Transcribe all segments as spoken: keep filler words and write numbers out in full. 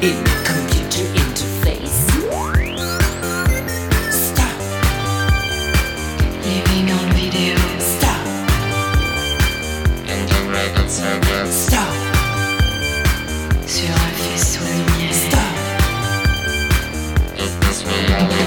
in the computer interface. Stop. Living on video. Stop. Integrated circuits. Stop. Sur un faisceau de lumière. Stop. Is this reality?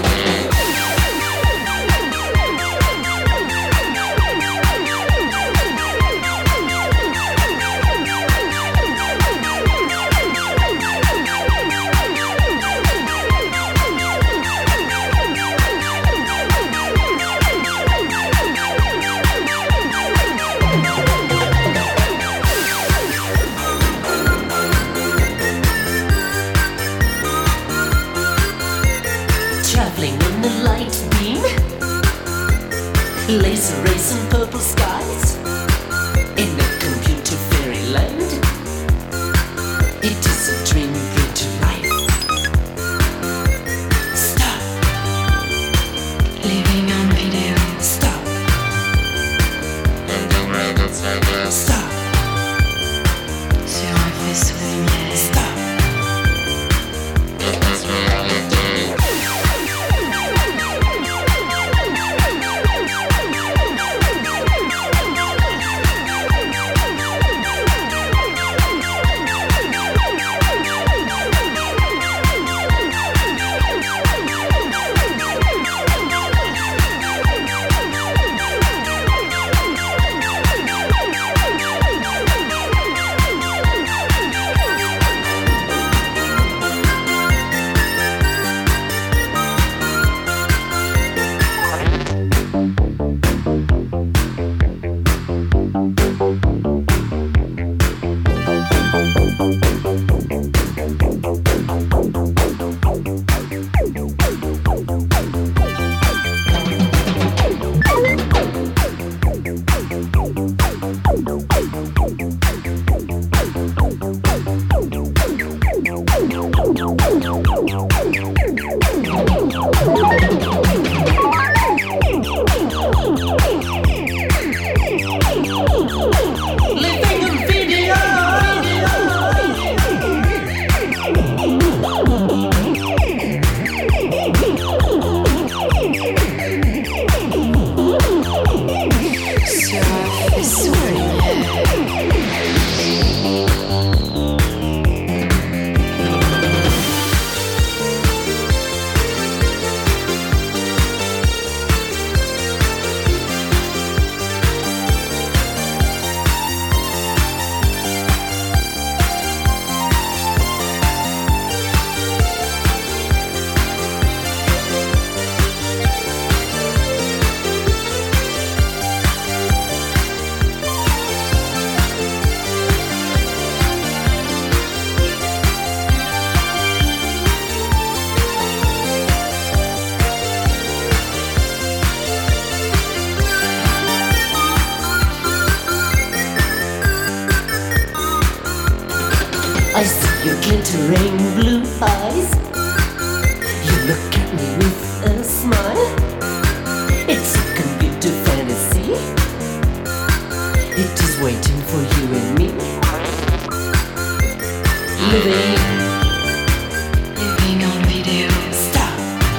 Traveling in the light beam, laser rays and purple skies, in a computer fairyland. It is a dream bring to life. Stop. Living on video. Stop. Integrated circuits. Stop. Sur un faisceau de lumière. Stop. Is this reality? Living in video. Sur un faisceau de lumière. I see your glittering blue eyes. You look at me with a smile. It's a computer fantasy. It is waiting for you and me. Living. Living on video. Stop.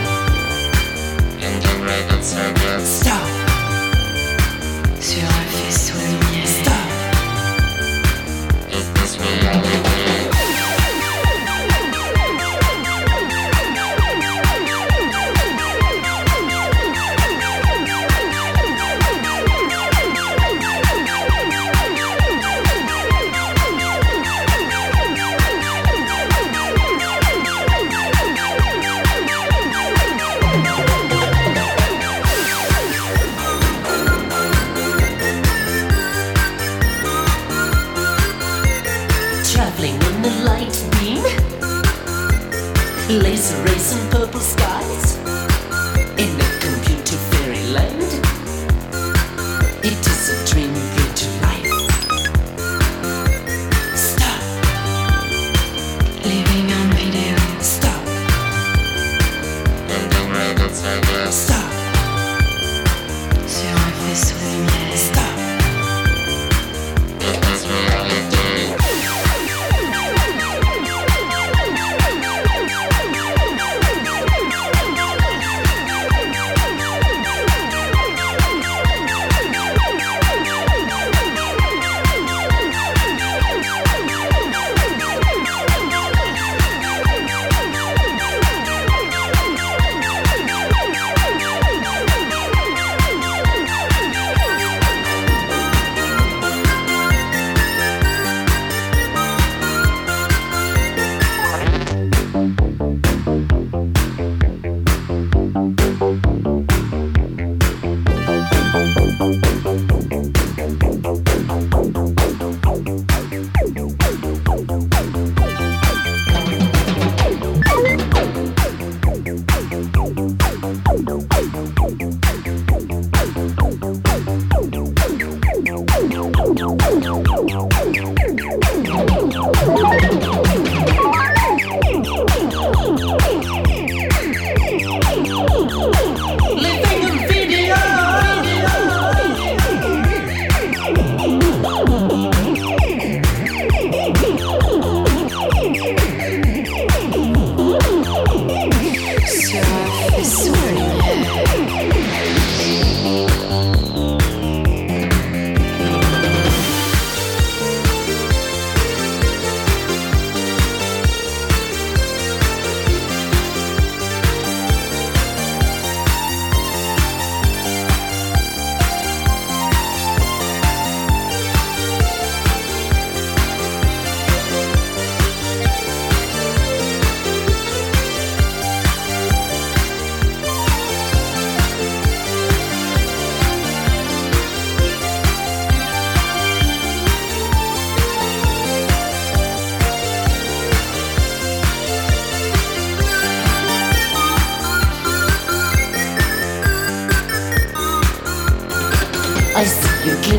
Integrated circuits. Stop. Sur un faisceau de lumière. Stop. Is this reality? Traveling in the light beam, laser rays and purple skies, in a computer fairyland. It is a dream bring to life. Stop. Living on video. Stop. Integrated circuits. Stop. Sur un faisceau de lumière. Stop. Is this reality?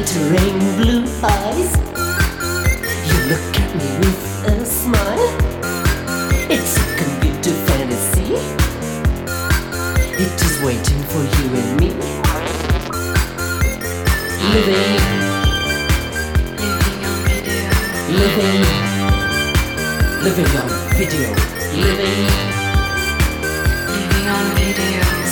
glittering blue eyes. You look at me with a smile. It's a computer fantasy. It is waiting for you and me. Living, Living on video. living, living on video. Living, Living on video.